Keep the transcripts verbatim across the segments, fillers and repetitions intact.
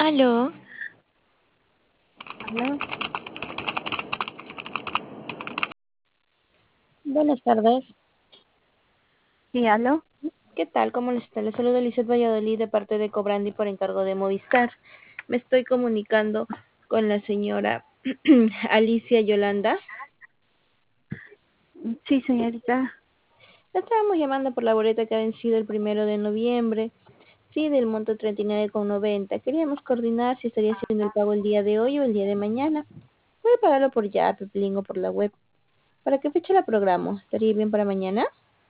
Aló, ¿Aló? buenas tardes. Sí, ¿aló? ¿Qué tal? ¿Cómo les está? Les saluda Lizeth Valladolid de parte de Cobrandi por encargo de Movistar. Me estoy comunicando con la señora Alicia Yolanda. Sí, señorita. La estábamos llamando por la boleta que ha vencido el primero de noviembre. Sí, del monto treinta y nueve con noventa. Queríamos coordinar si estaría haciendo el pago el día de hoy o el día de mañana. Puede pagarlo por ya, Pepling o por la web. ¿Para qué fecha la programo? ¿Estaría bien para mañana?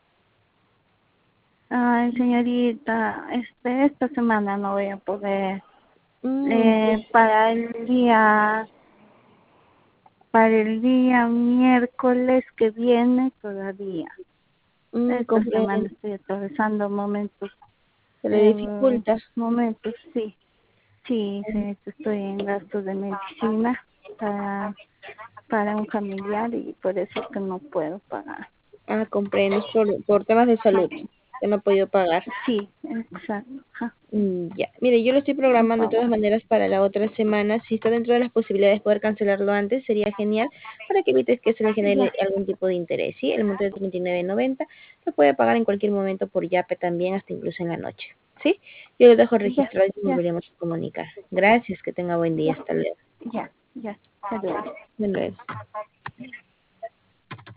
Ay, señorita, este, esta semana no voy a poder. Mm, Eh, para el día, para el día miércoles que viene todavía. mm, Esta comprendo. semana estoy atravesando momentos, Se le eh, dificulta. momentos, sí. Sí, señorita, estoy en gastos de medicina para, para un familiar y por eso es que no puedo pagar. Ah, comprendo, es por, por temas de salud que no he podido pagar. Sí, exacto. Ajá, Mm, ya, mire, yo lo estoy un programando de todas favor. maneras para la otra semana. Si está dentro de las posibilidades de poder cancelarlo antes, sería genial para que evites que se le genere Ya, algún tipo de interés. ¿Sí? El monto de treinta y nueve noventa lo puede pagar en cualquier momento por Yape también, hasta incluso en la noche. ¿Sí? Yo lo dejo ya, registrado y nos ya, volveremos a comunicar. Gracias, que tenga buen día. ya, Hasta luego. ya, ya. Saludos. Hasta luego.